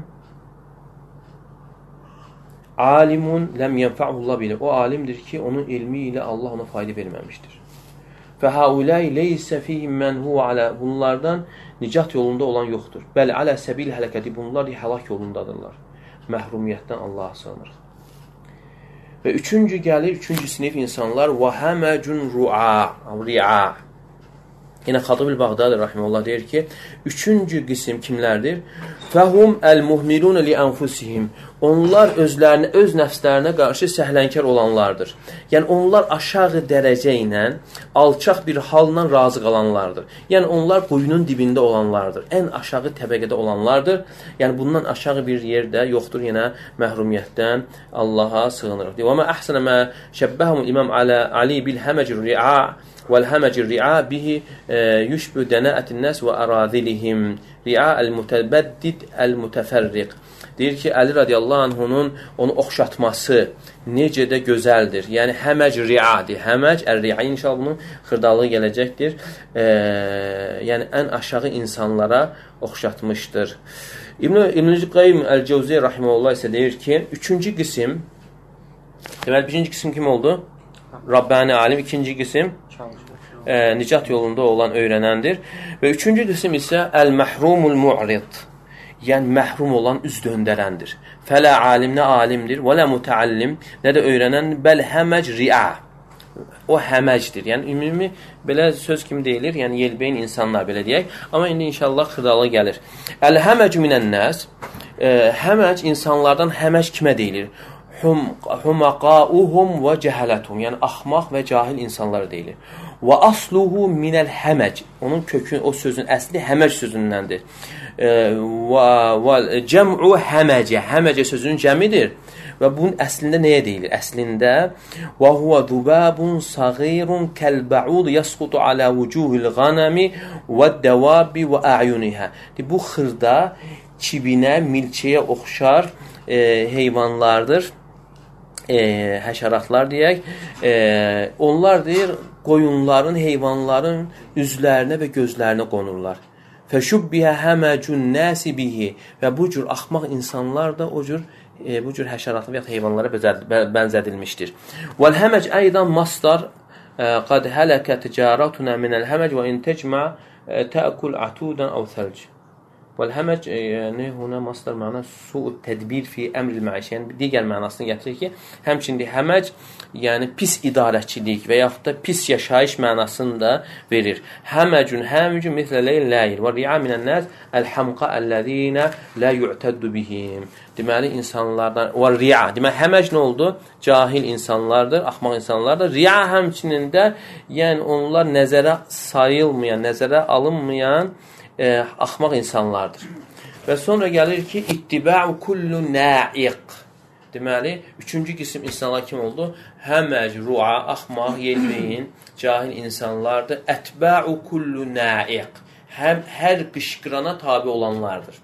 alimun ləm yənfa'ullah bilə. O alimdir ki, onun ilmi ilə Allah ona fayda verməmişdir. Fəhəuləy leysə fihim mən huvə alə. Bunlardan nicat yolunda olan yoxdur. Bəli, alə səbil hələkəti. Bunlar həlak yolundadırlar. Məhrumiyyətdən Allah'a sığınır. Və üçüncü gəlir, üçüncü sinif insanlar və həməcun ri'a. Yenə Xatib-ül Bağdadi rahimehullah deyir ki, üçüncü qism kimlərdir? Fəhum əl-muhmilun li anfusihim. Onlar özlərinə, öz nəfslərinə qarşı səhlənkar olanlardır. Yəni onlar aşağı dərəcə ilə, alçaq bir halla razı qalanlardır. Yəni onlar quyunun dibində olanlardır. Ən aşağı təbəqədə olanlardır. Yəni bundan aşağı bir yerdə yoxdur yenə məhrumiyyətdən Allaha sığınırıq. Və mə əhsənə mə şəbbəhumul İmam Ali bil həməcir ri'a وَالْهَمَجِ الرِّعَى بِهِ يُشْبُ دَنَاءَةِ النَّاسِ وَأَرَاذِلِهِمْ رِعَى الْمُتَبَدِّدْ الْمُتَفَرِّقِ. Deyir ki, Əli radiyallahu anhunun onu oxşatması necə də gözəldir. Yəni, həməc ri'adir. Həməc, ər-ri'a, inşallah bunun xırdalığı gələcəkdir. E, yəni, ən aşağı insanlara oxşatmışdır. İbn-i Qayyim Əl-Cəvziyyə rahimehullah isə deyir ki, üçüncü qism, deməli, birinci qism kim oldu? Rabbani alim, ikinci qism e, nicat yolunda olan öyrənəndir. Və üçüncü qism isə əl-məhrumul mu'rid. Yəni məhrum olan üz döndərəndir. Fələ alim nə alimdir, və lə mütəallim nə də öyrənən, bəl həməc ri'a. O həməcdir. Yəni ümumi belə söz kimi deyilir, yəni yelbeyin insanlar belə deyək. Amma indi inşallah xırdalığı gəlir. Əl-həməc minən-nəs, e, həməc insanlardan həməc kimə deyilir? Hum, humaqauhum və cəhələtum. Yəni axmaq və cahil insanlar deyilir. Və asluhu minəl həməc. Onun kökü, o sözün əsli həməc sözündəndir. Və cəm'u həməcə. Həməcə sözünün cəmidir. Və bunun əslində nəyə deyilir? Əslində və huvə zubabun sagirun kəlbə'ud yasqutu alə vucuhil ghanami və dəvabi və a'yunihə. Bu xırda, çibinə, milçəyə oxşar e, heyvanlardır. E, həşəratlar deyək. E, onlar deyir, qoyunların, heyvanların üzlərinə və gözlərinə qonurlar. Fəşubbihə həməcun nəsi bihi. Və bu cür axmaq insanlar da o cür e, bu cür həşəratlı və heyvanlara bənzədilmişdir. Vəl-həməc əydan masdar qad hələkə ticaratuna minəl-həməc və in tecmə təəkul atudan əv thəlc. Vəl-həməc yəni huna masdar məna su'u tədbir fi əmr-il-məiş. Yəni digər mənasını gətirir ki, həmçində həməc yəni pis idarəçilik və yaxud da pis yaşayış mənasını da verir. Həməcun həmicun mislə ləyl və ri'a minən-nəs əl-hamqa əlləzinə la yu'taddu bihim. Deməli insanlardan və ri'a. Deməli həməc nə oldu? Cahil insanlardır, axmaq insanlardır. Ri'a həmçinin də yəni onlar nəzərə sayılmayan, nəzərə alınmayan E, axmaq insanlardır. Və sonra gəlir ki, ittiba'u kullu na'iq. Deməli, üçüncü qism insanlar kim oldu? Həməc, ru'a, axmaq, yelmeyin, cahil insanlardır. Ətba'u kullu na'iq. Həm, hər qışqırana tabi olanlardır.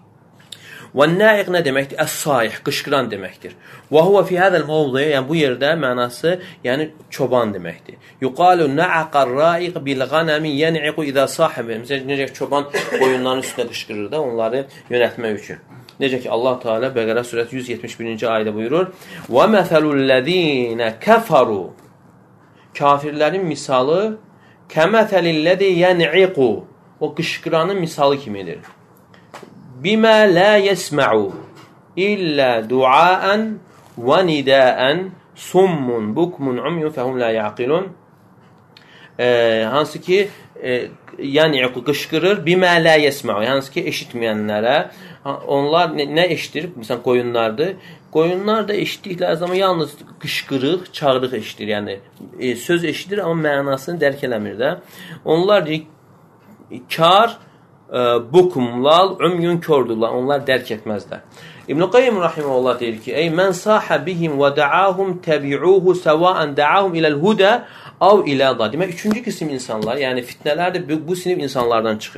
Və na'iq nə deməkdir? Əs-saih, qışqıran deməkdir. Və huvə fi hədəl mövzi, yəni bu yerdə mənası, yəni çoban deməkdir. Yuqalu na'aqar-ra'iq bil-ghanami yan'iqu idza sahibi. Məsələn, necə çoban qoyunların üstünə qışqırır da onları yönətmək üçün. Necə ki Allah Teala Bəqərə surəsi yüz yetmiş birinci ayədə buyurur: "Və məsəlul-ləzīnə kəfəru." Kafirlərin misalı kəməsəlilləzi yan'iqu. O qışqıranın misalı kimidir. Bimə lə yəsmə'u illə duaən və nidəən summun bukmun umyun fəhum lə yaqilun. E, hansı ki e, yəni qışqırır bimə lə yəsmə'u. Hansı ki eşitməyənlərə onlar nə, nə eşitir? Məsələn qoyunlardır. Qoyunlar da eşitdikləri zaman yalnız qışqırıq, çağırıq eşitir. Yəni e, söz eşitir amma mənasını dərk eləmir də. Onlar deyir kar bukumlal, umyun kördürlər. Onlar dərk etməzlər. İbn-i Qayyim rahimehullah deyir ki, ey mən sahibihim və da'ahum təbi'uhu səva'ən da'ahum iləl-hudə av ilədə. Demək, üçüncü qism insanlar, yəni fitnələr də bu, bu sinif insanlardan çıxır.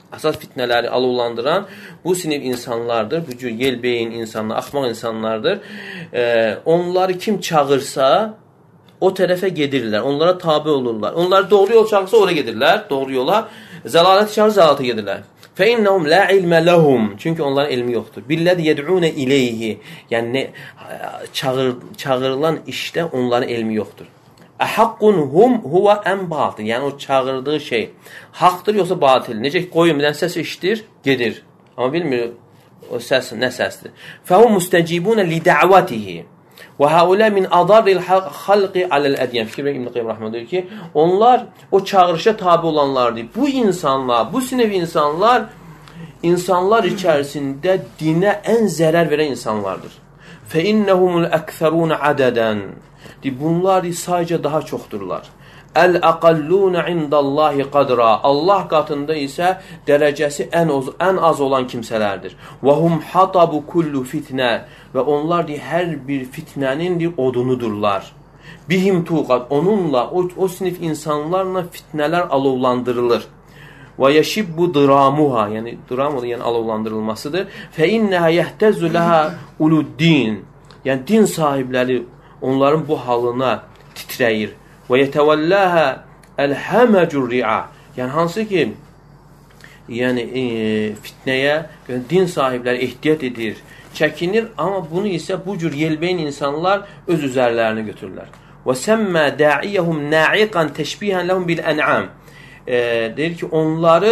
əsas fitnələri alovlandıran bu sinif insanlardır. Bu cür yelbeyin insanlar, axmaq insanlardır. E, onları kim çağırsa o tərəfə gedirlər. Onlara tabe olurlar. Onları doğru yol çağırsa oraya gedirlər. Doğru yola. Zəlalət çağırsa zəlalata gedirlər. فَاِنَّهُمْ لَا عِلْمَ لَهُمْ Çünki onların elmi yoxdur. بِالَّذِ يَدْعُونَ اِلَيْهِ Yəni ne, çağır, çağırılan işdə onların elmi yoxdur. Əhaqqun hum huva ən batıl. Yəni o çağırdığı şey haqdır yoxsa batil. Necə qoyun, bir dənə səs eşitir, gedir. Amma bilmir o səs nə səsdir. فَهُمْ مُسْتَجِبُونَ لِدَعْوَتِهِ Və həulə min adarril xalqi aləl ədiyən. Fikir və İbn-i Qeym Rəhmə deyir ki, onlar o çağırışa tabi olanlardır. Bu insanlar, bu sinif insanlar, insanlar içərisində dinə ən zərər verən insanlardır. فَاِنَّهُمُ الْأَكْثَرُونَ عَدَدًا Bunlar sayca daha çoxdurlar. Əl-əqallûne indəllâhi qadra Allah qatında isə dərəcəsi ən, ən az olan kimsələrdir. Və hum hatabu kullu fitnə və onlar deyir, hər bir fitnənin deyir, odunudurlar. Bihim tuqad onunla, o, o sinif insanlarla fitnələr alovlandırılır. Və yeşibbu diramuha yəni diram yəni alovlandırılmasıdır. Fə innəhə yəhtəzü ləhə uluddin yəni din sahibləri onların bu halına titrəyir. Və yetəvəlləhə əl-həməcur ri'a yəni hansı ki yəni e, fitnəyə din sahibləri ehtiyat edir, çəkinir, amma bunu isə bu cür yelbeyin insanlar öz üzərlərini götürürlər. Və səmmə da'iyyəhum na'iqan təşbihən ləhum bil-ən'am e, deyir ki, onları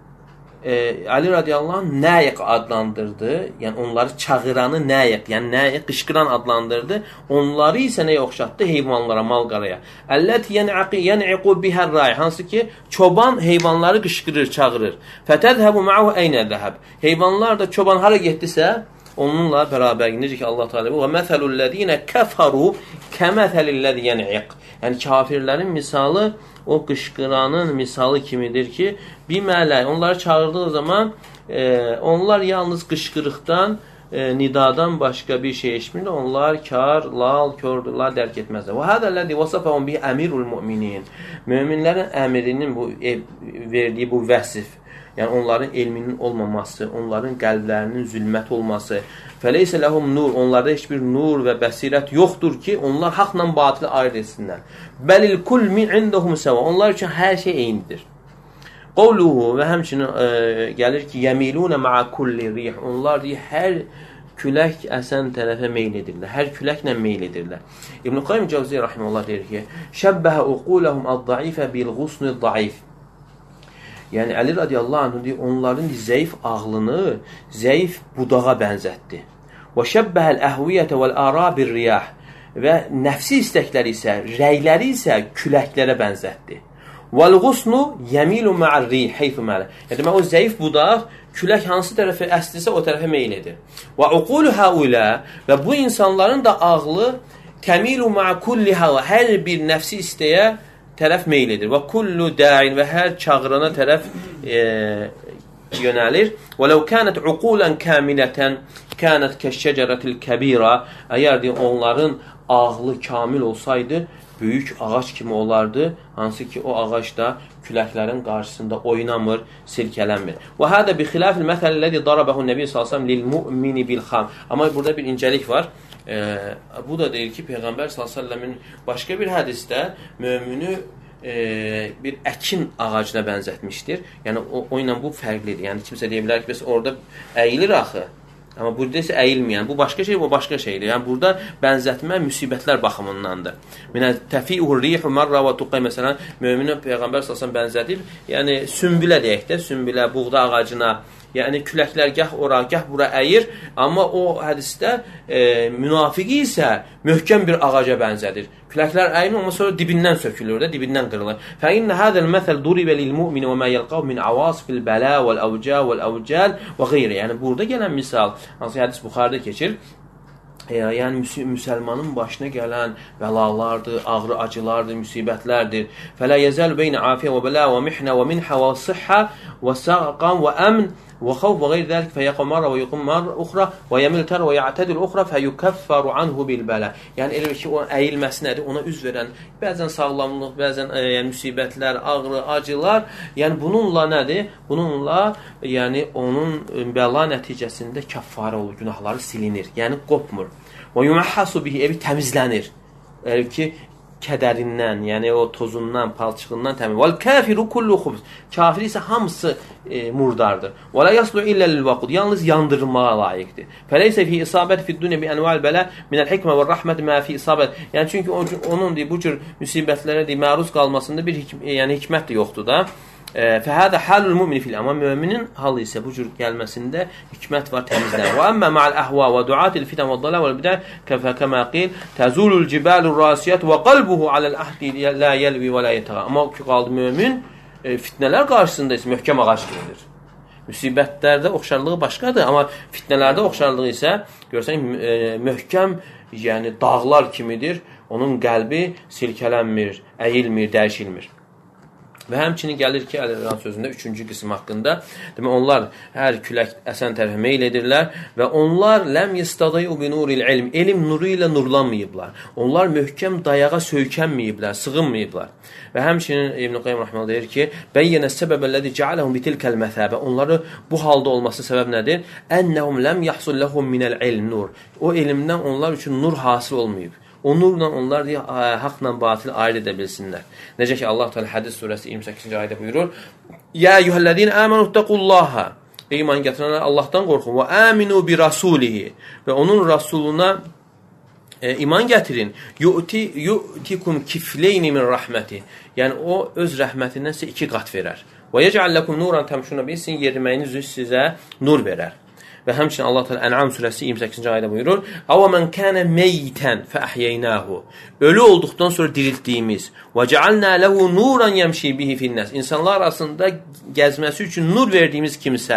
e, Ali radiyallahu anh na'iq adlandırdı, yəni onları çağıranı na'iq, yəni na'iq qışqıran adlandırdı, onları isə nəyə oxşatdı? Heyvanlara, malqaraya. Əlləti yən'iqu bihər rai, hansı ki, çoban heyvanları qışqırır, çağırır. Fətədhəbu ma'hu əynə zəhəb. Heyvanlar da çoban hara getdisə, onunla bərabər, necə ki Allah Teala və məsəlul-ləzīnə kəfəru kəməthəlilləzi yən'iq. Yəni kafirlərin misalı o qışqıranın misalı kimidir ki, bilmərlər, onları çağırdığı zaman e, onlar yalnız qışqırıqdan, e, nidadan başqa bir şey eşitmirlər. Onlar kar, lal, kördürlər, dərk etməzlər. Və hədəlləzi vəsəfəhum bi əmirul müminin. Möminlərin əmirinin bu e, verdiyi bu vəsif, yəni onların elminin olmaması, onların qəlblərinin zülmət olması, fəleysə ləhum nur, onlarda heç bir nur və bəsirət yoxdur ki, onlar haqla batili ayırt etsinlər. Bəlil kul min indəhum səva, onlar üçün hər şey eynidir. Qovluhu və həmçinin e, gəlir ki, yəmilunə ma'a kulli rih, onlar deyir, hər külək əsən tərəfə meyl edirlər, hər küləklə meyl edirlər. İbn-i Qayyim Cəvziyyə rahimehullah deyir ki, şəbbəhə uquləhum əd-daifə bil-ğusnü daif. Yəni Əli radiyallahu anh deyir, onların zəif ağlını zəif budağa bənzətdi. Və şəbbəhəl əhviyyətə vəl-əra bir-riyah və nəfsi istəkləri isə, rəyləri isə küləklərə bənzətdi. Vəl-ğusnu yəmilu ma'ar-rih heyfu mələ. Yəni demək, o zəif budaq külək hansı tərəfə əsdirsə o tərəfə meyl edir. Və uqulu həulə və bu insanların da ağlı təmilu ma'a kulli hava, hər bir nəfsi istəyə tərəf meyl edir. Və kullu da'in və hər çağırana tərəf e, yönəlir. Və ləv kənət uqulən kamilətən kənət kəşşəcərətil kəbira. Əgər deyil, onların ağlı kamil olsaydı, böyük ağac kimi olardı. Hansı ki, o ağac da küləklərin qarşısında oynamır, silkələnmir. Və hədə bi xilafil məsələləri darabəhu nəbi sallallahu əleyhi və səlləm lil mu'mini bil xam. Amma burada bir incəlik var. Ee, bu da deyir ki, Peyğəmbər sallallahu əleyhi və səlləmin başqa bir hədisdə mömini e, bir əkin ağacına bənzətmişdir. Yəni o, o ilə bu fərqlidir. Yəni kimsə deyə bilər ki, bəs orada əyilir axı. Amma burada isə əyilməyən. Bu başqa şey, bu başqa şeydir. Yəni burada bənzətmə müsibətlər baxımındandır. Minə təfi'ur rihu marra və tuqay məsələn mömini Peyğəmbər sallallahu əleyhi və səlləm bənzədir. Yəni sümbülə deyək də, sümbülə, buğda ağacına. Yəni küləklər gah ora, gah bura əyir, amma o hədisdə e, münafiqi isə möhkəm bir ağaca bənzədir. Küləklər əyir, amma sonra dibindən sökülür də, dibindən qırılır. Fə innə hədəl məsəl duribə lil mu'min və mə yəlqav min avasifil bələ vəl-əvcə vəl-əvcəl və qeyri. Yəni burada gələn misal, hansı hədis Buxarıda keçir, yəni müsəlmanın başına gələn bəlalardır, ağrı acılardır, müsibətlərdir. Fələ yəzəl beynə afiyə və bələ və mihnə və minhə və sıhhə və saqam və əmn və xavf və qeyr dəlik fəyəqəm marra və yuqum marra uxra və yəmil tər və ya'tədil uxra fəyükəffəru anhu bil bələ. Yəni elə ki, o əyilməsi nədir? Ona üz verən bəzən sağlamlıq, bəzən e, yəni, müsibətlər, ağrı, acılar. Yəni bununla nədir? Bununla yəni onun bəla nəticəsində kəffarə olur, günahları silinir. Yəni qopmur. Və yuməhhasu bihi, evi təmizlənir. Elə ki, kədərindən, yəni o tozundan, palçığından təmiz. Vəl kafiru kullu xubz. Kafir isə hamısı e, murdardır. Və la yaslu illə lil vaqud. Yalnız yandırılmağa layiqdir. Fəleysə fi isabət fi dunya bi anva'l bəla min el-hikmə və rahmet ma fi isabət. Yəni çünki onun deyir, bu cür müsibətlərə deyir, məruz qalmasında bir hikm yəni hikmət də yoxdur da. Fəhədə halul mu'min fil amma möminin halı isə bu cür gəlməsində hikmət var, təmizlənir. Və əmmə ma'al əhva və duatil fitan və dalal və bidə kəmə qil təzulul cibalur rasiyat və qalbuhu aləl ahdi la yelvi və la yetəğa. Amma ki, qaldı mömin fitnələr qarşısında isə möhkəm ağac kimidir. Müsibətlərdə oxşarlığı başqadır, amma fitnələrdə oxşarlığı isə görsən möhkəm, yəni dağlar kimidir. Onun qəlbi silkələnmir, əyilmir, dəyişilmir. Və həmçinin gəlir ki, Əli Rəzan sözündə üçüncü qism haqqında, demək, onlar hər külək əsən tərəfə meyl edirlər və onlar ləm yistadayu bi nuril ilm, elm nuru ilə nurlanmayıblar. Onlar möhkəm dayağa söykənməyiblər, sığınmayıblar. Və həmçinin İbn Qayyim rəhməhullah deyir ki, bəyyənə səbəbəlləzi cəaləhum bitilkəl məsəbə. Onları bu halda olması səbəb nədir? Ennəhum ləm yahsul ləhum minəl ilm nur. O elmdən onlar üçün nur hasil olmayıb. O nurla onlar deyə, haqla batili ayırt edə bilsinlər. Necə ki, Allah Teala Hədis surəsi iyirmi səkkizinci ayədə buyurur: "Ya eyyuhellezine amenu taqullaha." Ey iman gətirənlər, Allahdan qorxun. "Və aminu bi rasulihi." Və onun rasuluna e, iman gətirin. "Yu'ti yu'tikum kifleyni min rahmeti." Yəni o öz rəhmətindən sizə iki qat verər. "Və yec'al lakum nuran tamshuna bihi." Sizin yeriməyiniz sizə nur verər. Və həmçinin Allah Teala Ən'am surəsi iyirmi səkkizinci ayədə buyurur: "Əvə men kana meytan fəəhyəynahu." Ölü olduqdan sonra diriltdiyimiz və cəalna lehu nuran yemşi bihi fin-nas. İnsanlar arasında gəzməsi üçün nur verdiyimiz kimsə,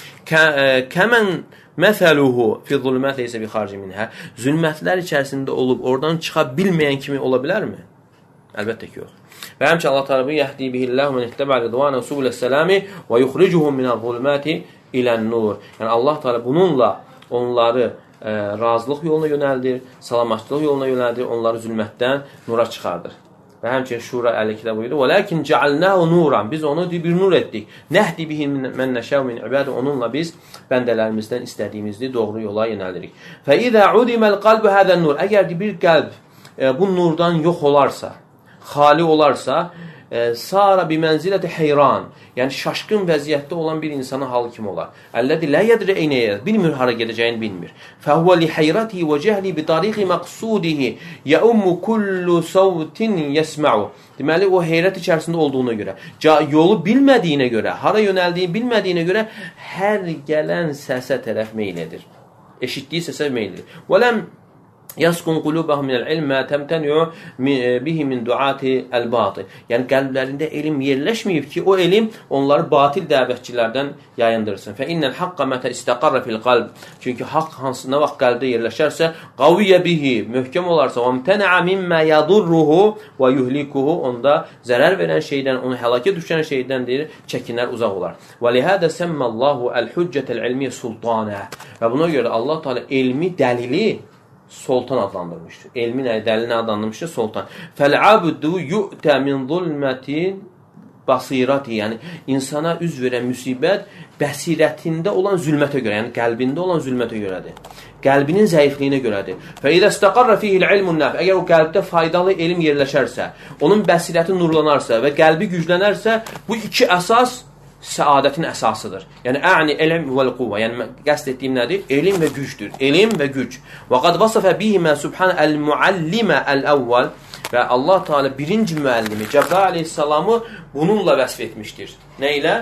kəmən məsəluhu fi zulmat leysə bi xarici minha. Zülmətlər içərisində olub oradan çıxa bilməyən kimi ola bilərmi? Əlbəttə ki, yox. Və həmçinin Allah Teala bu yəhdi bihillahu men ittaba ridvana subules-selami və yuxricuhum minəz-zulmati ilən-nur. Yəni Allah Teala bununla onları e, razılıq yoluna yönəldir, salamatçılıq yoluna yönəldir, onları zülmətdən nura çıxardır. Və həmçinin Şura əlli ikidə buyurur: "Və lakin cəalnahu nuran." Biz onu bir nur etdik. Nəhdi bihi men nəşəu min ibadi. Onunla biz bəndələrimizdən istədiyimizi doğru yola yönəldirik. Fə izə udimel qalbu hadan nur. Əgər bir qəlb e, bu nurdan yox olarsa, xali olarsa, e, sara bi mənziləti heyran. Yəni şaşqın vəziyyətdə olan bir insana hal kim olar? Əlləzi la yedri eynə yedr. Bilmir hara gedəcəyini bilmir. Fəhvə li hayratihi və cəhli bi tariqi maqsudihi yəummu kullu savtin yesma'u. Deməli o heyrət içərisində olduğuna görə, yolu bilmədiyinə görə, hara yönəldiyini bilmədiyinə görə hər gələn səsə tərəf meyl edir. Eşitdiyi səsə meyl edir. Və ləm yaskun qulubahum minəl ilm ma təmtəni'u bihi min duati el-batil. Yəni qəlblərində elm yerləşməyib ki, o elm onları batil dəvətçilərdən yayındırsın. Fə innəl haqqa mətə istəqarra fil qalb. Çünki haqq hansı nə vaxt qəlbdə yerləşərsə, qaviyyə bihi, möhkəm olarsa, və mtəna'a mimmə yadurruhu və yuhlikuhu, onda zərər verən şeydən, onu həlakə düşən şeydən deyir, çəkinər, uzaq olar. Və lihədə səmməllahu əl-hüccətəl ilmiyyə sultanə. Və buna görə Allah Teala elmi dəlili sultan adlandırmışdır. Elmin dəlilini adlandırmışdır sultan. Fəl-abdu yu'tə min zulmətin basirati. Yəni insana üz verən müsibət bəsirətində olan zülmətə görə, yəni qəlbində olan zülmətə görədir. Qəlbinin zəifliyinə görədir. Fə idə istəqarra fihi el-ilmun naf. Əgər o qəlbdə faydalı elm yerləşərsə, onun bəsirəti nurlanarsa və qəlbi güclənərsə, bu iki əsas səadətin əsasıdır. Yəni a'ni elm vəl quvvə. Yəni qəsd etdiyim nədir? Elm və gücdür. Elm və güc. Və qad vasafə bihimə subhan el-muallimə el-əvvəl. Və Allah Teala birinci müəllimi Cəbrail əleyhissalamı bununla vəsf etmişdir. Nə ilə?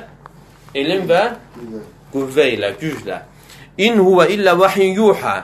Elm və qüvvə ilə, güclə. İn huvə illə vəhin yuhə.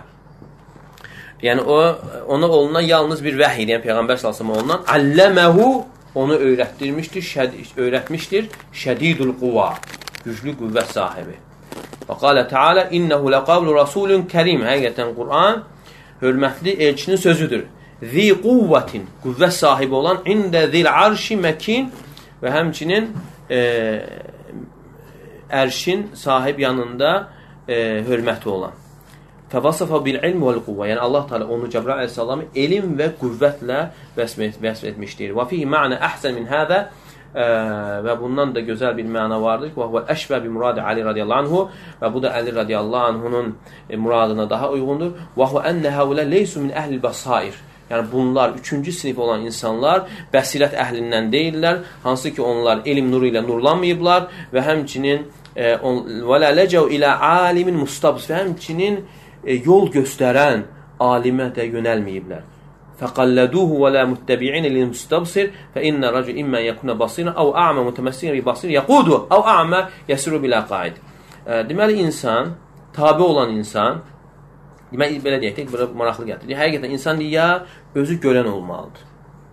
Yəni o ona olunan yalnız bir vəhiy, yəni Peyğəmbər sallallahu əleyhi və səlləm ondan alləməhu, onu öyrətdirmişdir, şəd öyrətmişdir. Şədidul quva, güclü qüvvət sahibi. Və qalə Teala innehu laqavlu rasulun kərim. Həqiqətən Quran hörmətli elçinin sözüdür. Zi quvvətin, qüvvət sahibi olan, ində zil arşi məkin və həmçinin e, ərşin sahib yanında e, hörməti olan. Fəvasafa bil-ilm vəl-quvvə. Yəni Allah Teala onu Cəbrail əleyhissalamı elm və qüvvətlə vəsf, vəsf etmişdir. Və fihi ma'na əhsən min həzə və bundan da gözəl bir məna vardır. Və huvel əşbə bi muradi Ali radiyallahu anhu və bu da Ali radiyallahu anhunun muradına daha uyğundur. Və hu enne haula leysu min əhlil basair. Yəni bunlar üçüncü sinif olan insanlar bəsirət əhlindən deyirlər, hansı ki onlar elm nuru ilə nurlanmayıblar və həmçinin və la ləcəu ilə alimin mustabs və həmçinin E, yol göstərən alimə də yönəlməyiblər. Fəqalləduhu və la muttəbi'in lil-mustabsir fə innə racul immə yəkuna basira əv a'mə mütəməssirin bi basir yəqudu əv a'mə yəsiru bilə qaid. E, deməli, insan, tabi olan insan, deməli, belə deyək, belə maraqlı gətirir. Həqiqətən, insan ya özü görən olmalıdır.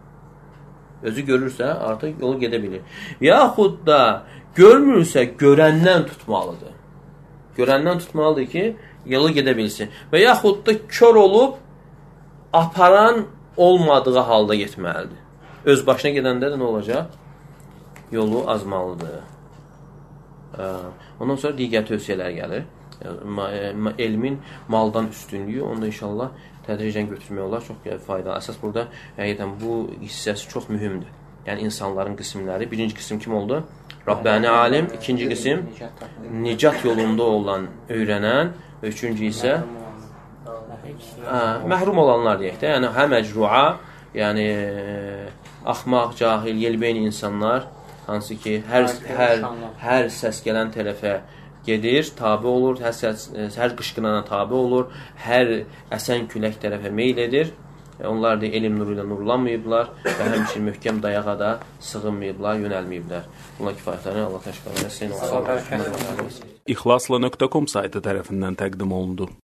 Özü görürsə, artıq yolu gedə bilir. Yaxud da görmürsə, görəndən tutmalıdır. Görəndən tutmalıdır ki, yolu gedə bilsin. Və yaxud da kör olub, aparan olmadığı halda getməlidir. Öz başına gedəndə də nə olacaq? Yolu azmalıdır. Ondan sonra digər tövsiyələr gəlir. Elmin maldan üstünlüyü, onu da inşallah tədricən götürmək olar. Çox faydalı. Əsas burada, həqiqətən, bu hissəsi çox mühümdür. Yəni, insanların qismləri. Birinci qism kim oldu? Rabbani alim. İkinci qism nicat yolunda olan, öyrənən. Üçüncü isə ə, məhrum olanlar deyək də, yəni hə məcrua, yəni axmaq, cahil, yelbeyn insanlar, hansı ki, hər, hər, hər səs gələn tərəfə gedir, tabi olur, hər, səs, hər qışqınana tabi olur, hər əsən külək tərəfə meyl edir. Onlar da elm nuru ilə nurlanmayıblar və həmçin möhkəm dayağa da sığınmayıblar, yönəlməyiblər. Bunlar kifayətlərini Allah təşkil etsin. İxlasla nöqtə com saytı tərəfindən təqdim olundu.